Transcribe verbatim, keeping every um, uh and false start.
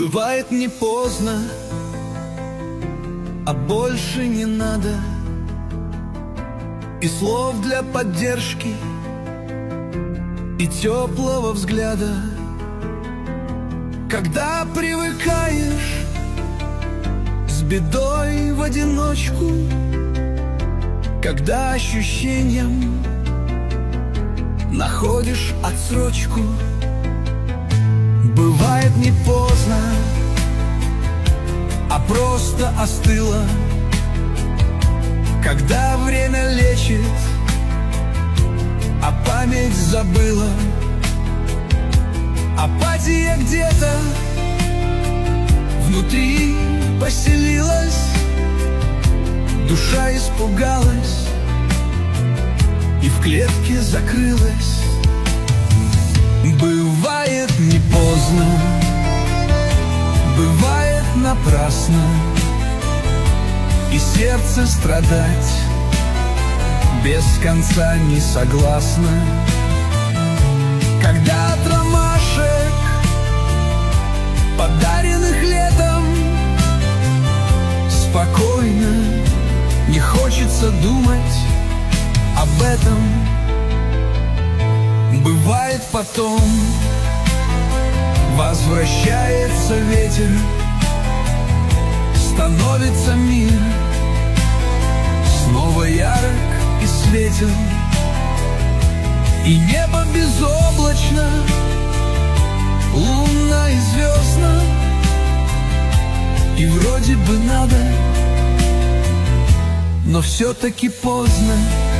Бывает не поздно, а больше не надо и слов для поддержки, и теплого взгляда. Когда привыкаешь с бедой в одиночку, когда ощущением находишь отсрочку, бывает не поздно, а просто остыло. Когда время лечит, а память забыла. Апатия где-то внутри поселилась, душа испугалась и в клетке закрылась. Бывает не поздно, бывает напрасно, и сердце страдать без конца не согласно. Когда от ромашек, подаренных летом, спокойно не хочется думать об этом. Бывает потом возвращается ветер, становится мир снова ярок и светел, и небо безоблачно, лунно и звездно, и вроде бы надо, но все-таки поздно.